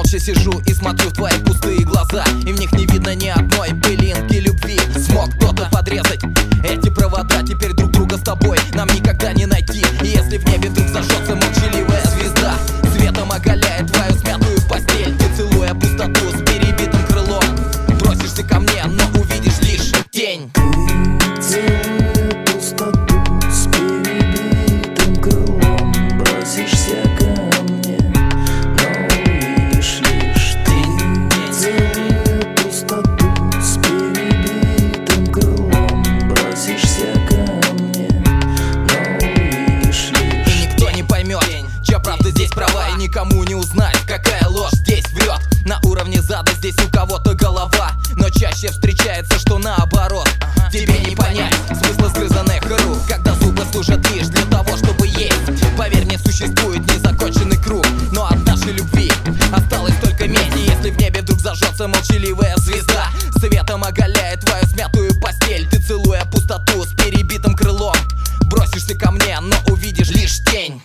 молча сижу и смотрю в твои пустые глаза, и в них не видно ни одной пылинки любви. Смог кто-то подрезать эти провода, теперь друг друга с тобой нам никогда не найти. И если в небе вдруг зажжется молчаливая звезда, светом оголяет твою смятую постель, ты, целуя пустоту с перебитым крылом, бросишься ко мне, но увидишь лишь тень. Целуя пустоту с перебитым крылом, бросишься ко мне, но увидишь лишь тень. Целуя пустоту с перебитым крылом, бросишься ко мне, но увидишь лишь. И никто не поймет, чья правда здесь права, и никому не узнать, какая ложь здесь врет. На уровне зада здесь у кого-то голова, но чаще встречается, что наоборот. Тебе не понять смысла сгрызанных рук, когда зубы служат лишь для того, чтобы есть. Поверь, не существует незаконченный круг, но от нашей любви осталось только медь. И если в небе вдруг зажжется молчаливая звезда, светом оголяет твою смятую постель, ты, целуя пустоту с перебитым крылом, бросишься ко мне, но увидишь лишь тень.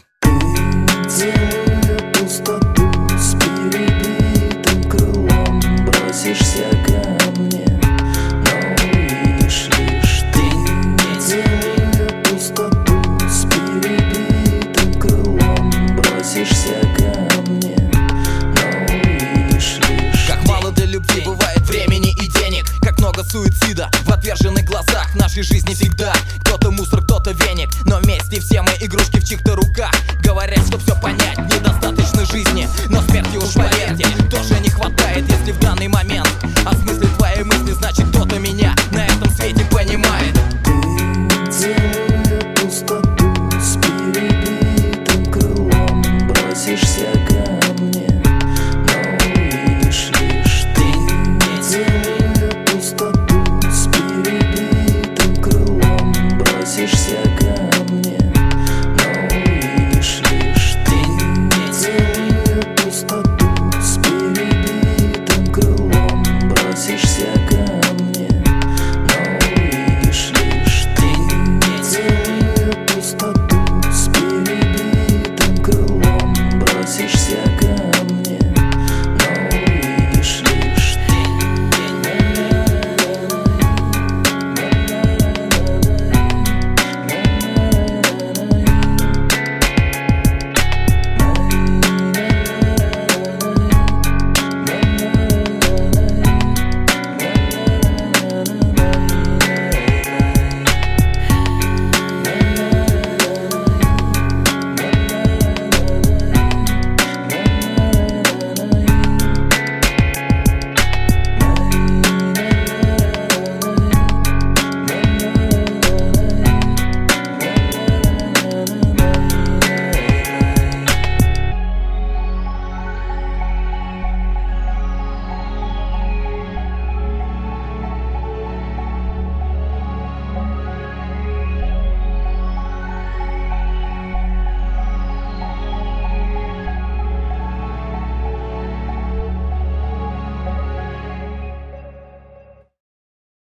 Целуя пустоту с перебитым крылом, бросишься ко мне, но увидишь лишь тень. Целуя пустоту с перебитым крылом, бросишься ко мне, но увидишь лишь. Как мало для любви бывает времени и денег, как много суицида в отверженных глазах нашей жизни всегда. Кто-то мусор, кто-то веник, но вместе все мы игрушки в чьих-то руках. Говорят, что все понять недостаточно жизни, но смерти уж поверьте,